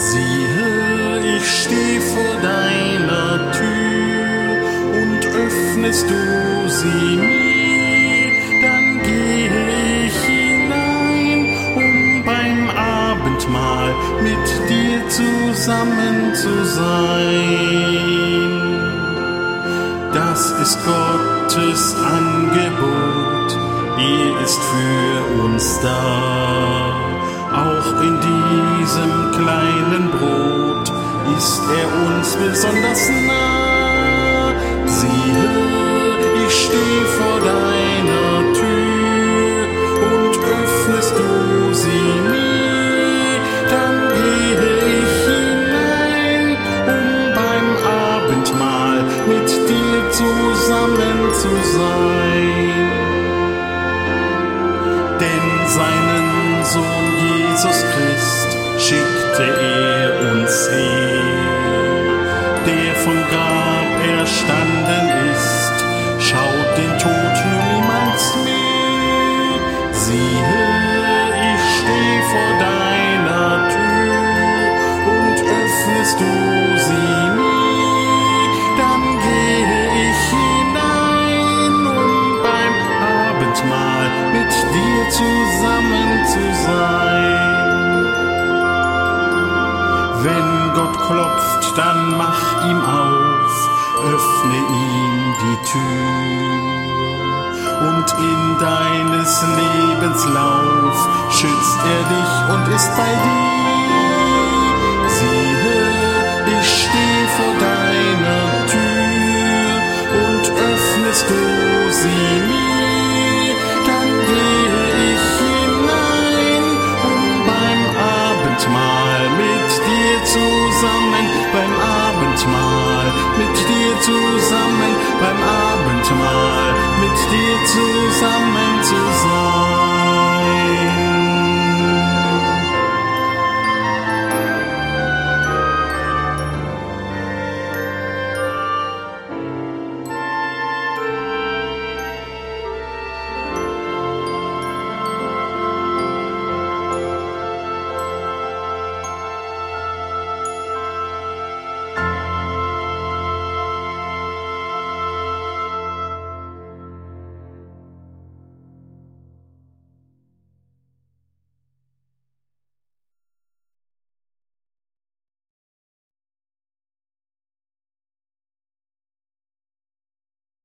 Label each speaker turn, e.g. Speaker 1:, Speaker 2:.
Speaker 1: Siehe, ich steh vor deiner Tür und öffnest du sie mir, dann gehe ich hinein, um beim Abendmahl mit dir zusammen zu sein. Das ist Gottes Angebot, er ist für uns da. Auch in diesem kleinen Brot ist er uns besonders nah. Siehe, ich steh vor deiner Tür und öffnest du sie mir, dann gehe ich hinein, um beim Abendmahl mit dir zusammen zu sein. Denn seinen Sohn Jesus Christ schickte er uns her, der vom Grab erstanden ist, schaut den Tod nun niemals mehr. Siehe, ich steh vor deiner Tür und öffnest du sie mir, dann gehe ich hinein, um beim Abendmahl mit dir zusammen zu sein. Wenn Gott klopft, dann mach ihm auf, öffne ihm die Tür. Und in deines Lebens Lauf schützt er dich und ist bei dir. Siehe, ich steh vor deiner Tür und öffnest du sie mir, dann gehe ich hinein, um beim Abendmahl mit dir zusammen, beim Abendmahl mit dir zusammen